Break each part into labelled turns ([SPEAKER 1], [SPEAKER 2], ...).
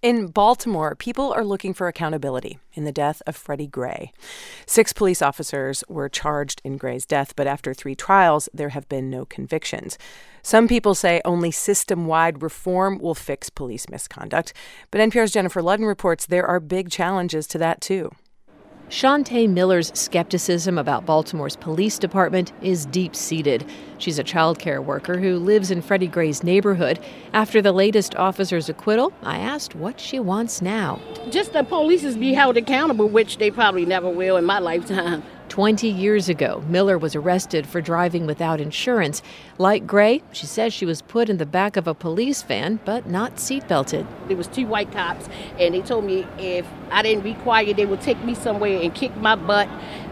[SPEAKER 1] In Baltimore, people are looking for accountability in the death of Freddie Gray. 6 police officers were charged in Gray's death, but after 3 trials, there have been no convictions. Some people say only system-wide reform will fix police misconduct, but NPR's Jennifer Ludden reports there are big challenges to that, too.
[SPEAKER 2] Shantae Miller's skepticism about Baltimore's police department is deep-seated. She's a child care worker who lives in Freddie Gray's neighborhood. After the latest officer's acquittal, I asked what she wants now.
[SPEAKER 3] Just the police is be held accountable, which they probably never will in my lifetime.
[SPEAKER 2] 20 years ago, Miller was arrested for driving without insurance. Like Gray, she says she was put in the back of a police van, but not seatbelted.
[SPEAKER 3] There was 2 white cops, and they told me if I didn't be quiet, they would take me somewhere and kick my butt.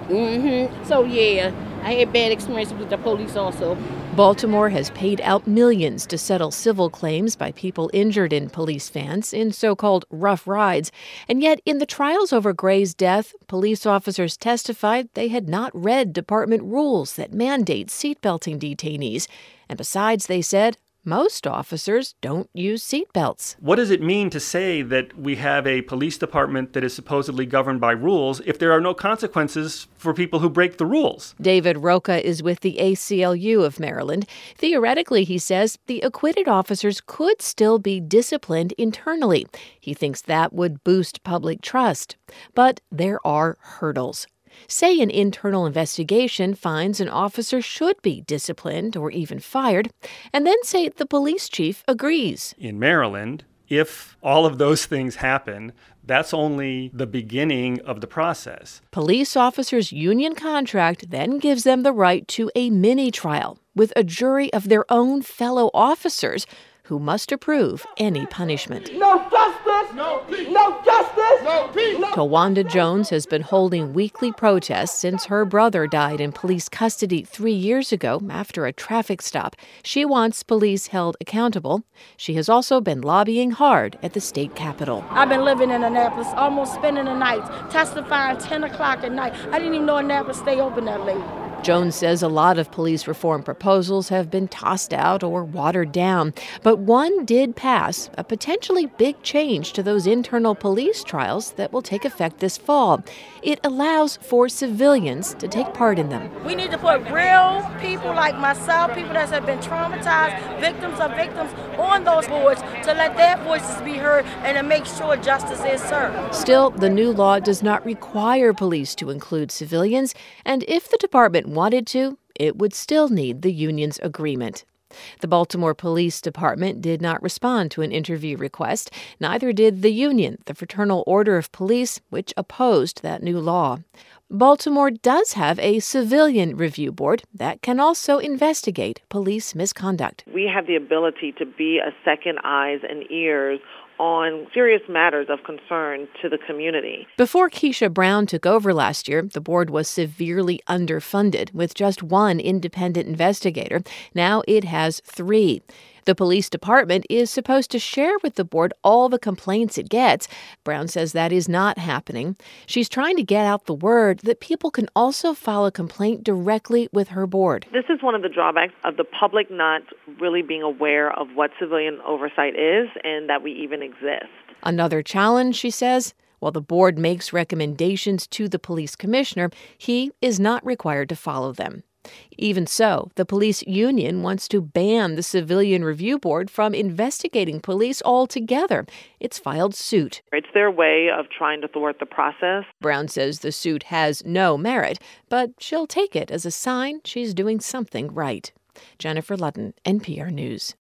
[SPEAKER 3] So, yeah, I had bad experiences with the police also.
[SPEAKER 2] Baltimore has paid out millions to settle civil claims by people injured in police vans in so-called rough rides. And yet, in the trials over Gray's death, police officers testified they had not read department rules that mandate seatbelting detainees. And besides, they said, most officers don't use seatbelts.
[SPEAKER 4] What does it mean to say that we have a police department that is supposedly governed by rules if there are no consequences for people who break the rules?
[SPEAKER 2] David Roca is with the ACLU of Maryland. Theoretically, he says, the acquitted officers could still be disciplined internally. He thinks that would boost public trust. But there are hurdles. Say an internal investigation finds an officer should be disciplined or even fired, and then say the police chief agrees.
[SPEAKER 4] In Maryland, if all of those things happen, that's only the beginning of the process.
[SPEAKER 2] Police officers' union contract then gives them the right to a mini-trial with a jury of their own fellow officers who must approve any punishment.
[SPEAKER 5] No justice! No peace! No justice! No peace!
[SPEAKER 2] Tawanda Jones has been holding weekly protests since her brother died in police custody 3 years ago after a traffic stop. She wants police held accountable. She has also been lobbying hard at the state capitol.
[SPEAKER 6] I've been living in Annapolis, almost spending the night, testifying 10 o'clock at night. I didn't even know Annapolis stay open that late.
[SPEAKER 2] Jones says a lot of police reform proposals have been tossed out or watered down, but one did pass, a potentially big change to those internal police trials that will take effect this fall. It allows for civilians to take part in them.
[SPEAKER 6] We need to put real people like myself, people that have been traumatized, victims of victims, on those boards to let their voices be heard and to make sure justice is served.
[SPEAKER 2] Still, the new law does not require police to include civilians, and if the department wanted to, it would still need the union's agreement. The Baltimore Police Department did not respond to an interview request. Neither did the union, the Fraternal Order of Police, which opposed that new law. Baltimore does have a civilian review board that can also investigate police misconduct.
[SPEAKER 7] We have the ability to be a second eyes and ears on serious matters of concern to the community.
[SPEAKER 2] Before Keisha Brown took over last year, the board was severely underfunded with just 1 independent investigator. Now it has 3. The police department is supposed to share with the board all the complaints it gets. Brown says that is not happening. She's trying to get out the word that people can also file a complaint directly with her board.
[SPEAKER 7] This is one of the drawbacks of the public not really being aware of what civilian oversight is and that we even exist.
[SPEAKER 2] Another challenge, she says, while the board makes recommendations to the police commissioner, he is not required to follow them. Even so, the police union wants to ban the Civilian Review Board from investigating police altogether. It's filed suit.
[SPEAKER 7] It's their way of trying to thwart the process.
[SPEAKER 2] Brown says the suit has no merit, but she'll take it as a sign she's doing something right. Jennifer Ludden, NPR News.